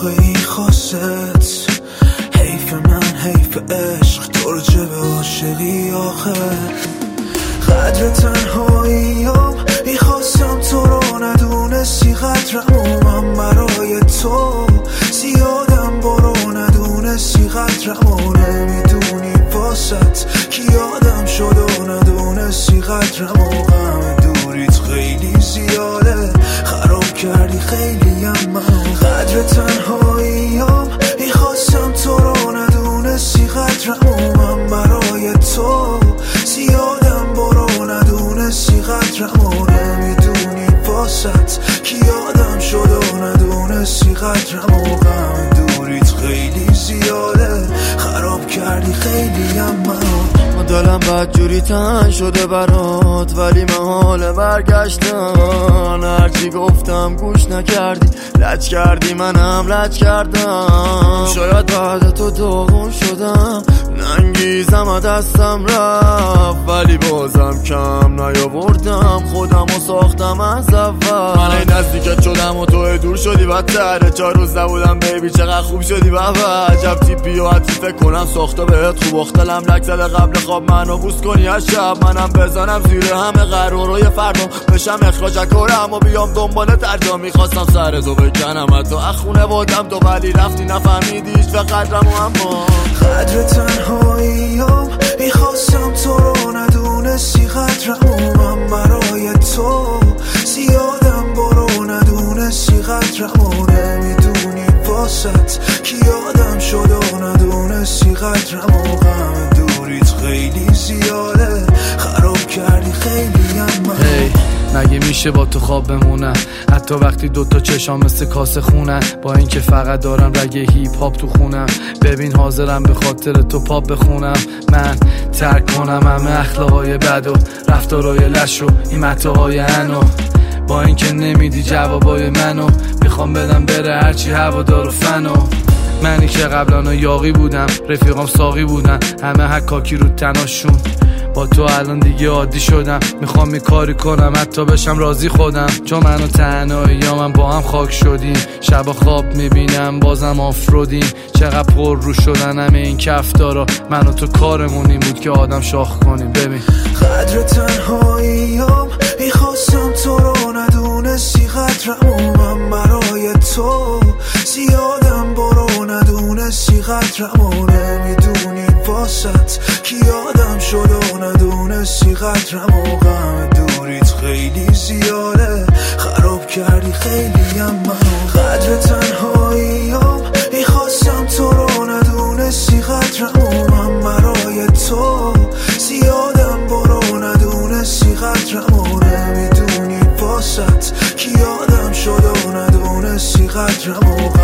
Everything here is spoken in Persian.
موقعی خواست، حیف من حیف عشق تو رو چه به عاشقی آخه. قدر تنهاییم میخواستم تو رو ندونستی، قدرمو من برای تو زیادم برو ندونستی، قدرمو نمیدونی واسط کی آدم شد و ندونستی، قدرمو غم دوریت خیلی زیاده خراب کردی خیلی منو. قدر تنهاییم میخواستم تو رو ندونستی، قدرمو من برای تو زیادم برو ندونستی، قدرمو نمیدونی واسط کی آدم شد و ندونستی، قدرمو غم دوریت خیلی زیاده خراب کردی خیلی منو. دلم بدجوری تنگ شده برات ولی محال برگشتن، هرچی گفتم گوش نکردی، لج کردی منم لج کردم. شاید بعد تو داغون شدم، ننگیزم دستم رفت ولی بازم کم نیاوردم، خودمو ساختم از اول. من این نزدیکت شدم و تو دور شدی بدتره، 4 روز نبودم بیبی چقدر خوب شدی بابا. عجب تیپی و حتی فکر کنم ساخته بهت خوب، اختلم لک زده قبل خواب منو بوس کنی از شب، منم بزنم زیر همه قرارای فردا بشم اخراج کنم و بیام دنبال ترجا. میخواستم سر تو بکنم حتی اخونه بودم تو ولی رفتی نفهمیدی هیچ به قدرمو. اما قدر تنهاییم میخواستم تو رو ندونستی، قدرمو من برای تو زیادم برو ندونستی، قدرمو نمیدونی واسط کی آدم شد و ندونستی، قدرمو غم دوریت خیلی زیاده خراب کردی خیلی منو. مگه میشه با تو خواب بمونم حتی وقتی دوتا چشام مثل کاسه خونن، با اینکه فقط دارم رگ هیپ هاپ تو خونم. ببین حاضرم به خاطر تو پاپ بخونم، من ترک کنم همه اخلاقای بد و رفتارای لش و این متاهای انو. با اینکه نمیدی جوابای منو میخوام بدم بره هرچی هوادار و فنو. منی که قبلا یاقی بودم رفیقام ساقی بودن، همه حکاکی رو تناشون. با تو الان دیگه عادی شدم، میخوام یه کاری کنم حتی بشم راضی خودم، چون من و تنهایی‌ها من با هم خاک شدیم. شبا خواب میبینم بازم آفرودیم، چقدر پر رو شدن همه این کفتارا. من و تو کارمون این بود که آدم شاخ کنیم. ببین قدر تنهاییم میخواستم تو رو ندونستی، قدرمو من برای تو زیادم برو ندونستی، قدرمو نمیدونی واسط کی آدم شد و ندونستی، قدرمو غم دوریت خیلی زیاده خراب کردی خیلی منو. قدر تنهاییم میخواستم تو رو ندونستی، قدرمو من برای تو زیادم برو ندونستی، قدرمو نمیدونی واسط کی آدم شد و ندونستی، قدرمو